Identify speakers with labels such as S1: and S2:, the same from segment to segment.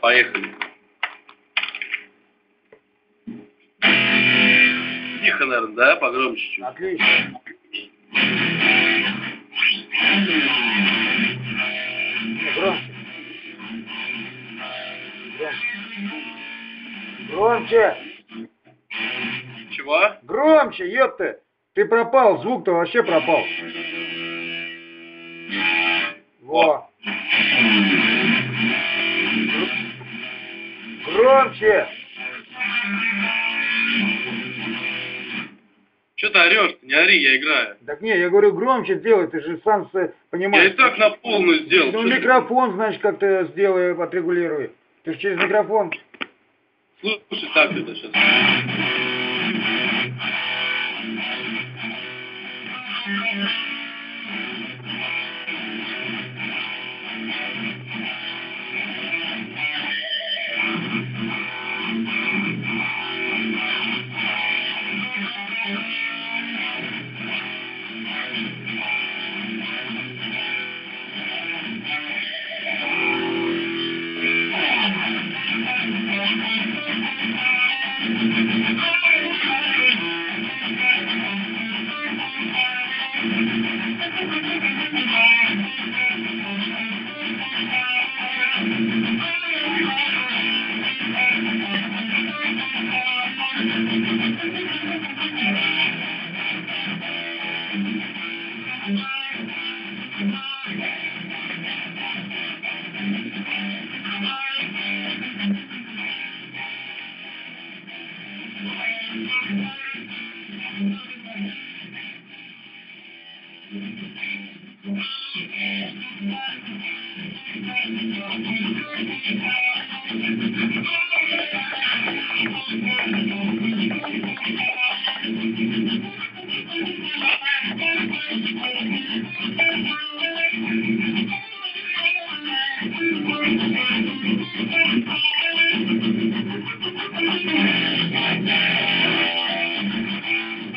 S1: Поехали. Тихо, наверное, да? Погромче чуть.
S2: Отлично. Не, громче. Громче.
S1: Чего?
S2: Громче, ёпта. Ты пропал, звук-то вообще пропал. Во. Громче.
S1: Что ты орешь-то? Не ори, я играю.
S2: Так не, я говорю, громче сделай, ты же сам понимаешь.
S1: Я и так на полную сделал.
S2: Ну,
S1: Что
S2: микрофон, значит, как-то сделай, отрегулируй. Ты же через микрофон.
S1: Слушай, так это сейчас.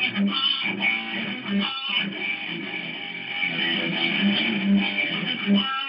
S3: Wow.